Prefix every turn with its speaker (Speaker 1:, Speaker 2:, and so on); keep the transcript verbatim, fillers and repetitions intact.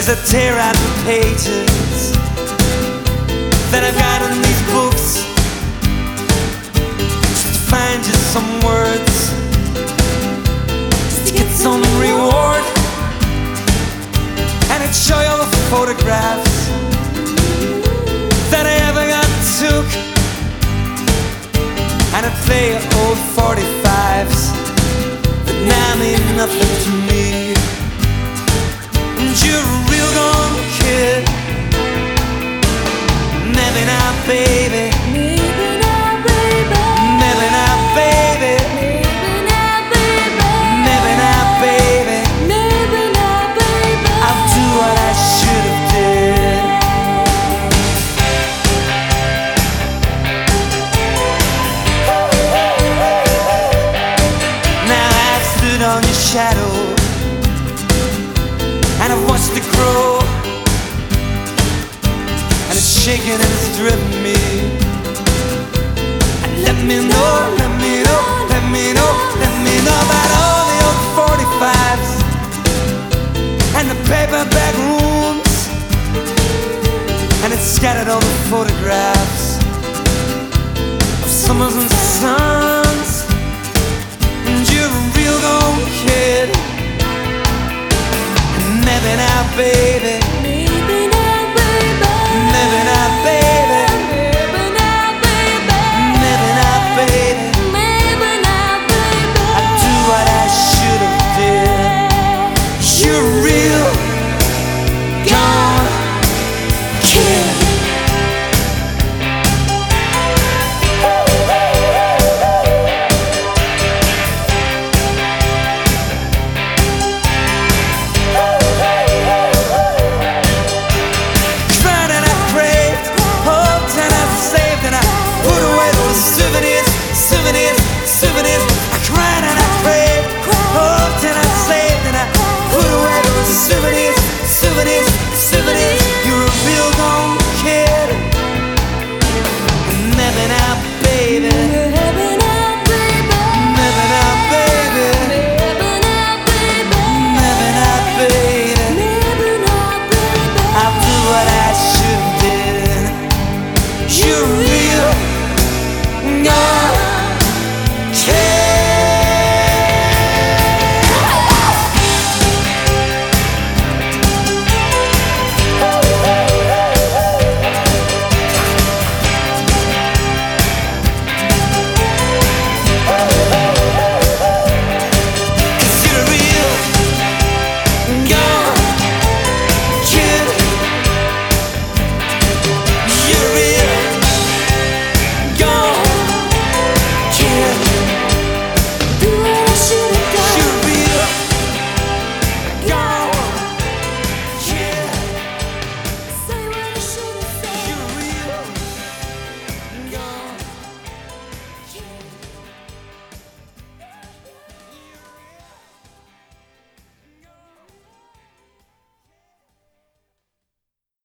Speaker 1: as I tear out the pages that I've got in these books, just to find just some words, just to get some reward, and I'd show you all the photographs that I ever got took, and I'd play old forty-fives that now mean nothing to me. And you're a real gone kid. Maybe not, baby.
Speaker 2: Maybe not, baby.
Speaker 1: Maybe not, baby.
Speaker 2: Maybe not, baby.
Speaker 1: Maybe not, baby.
Speaker 2: Maybe not, baby.
Speaker 1: I'll do what I should have did. Now I've stood on your shadow, and I've watched it grow, and it's shaking and it's driven me. And let me know, let me know, let me know, let me know about all the old forty-fives and the paperback rooms, and it's scattered all the photographs of summers and suns. And you're a real gone kid. Maybe now, baby.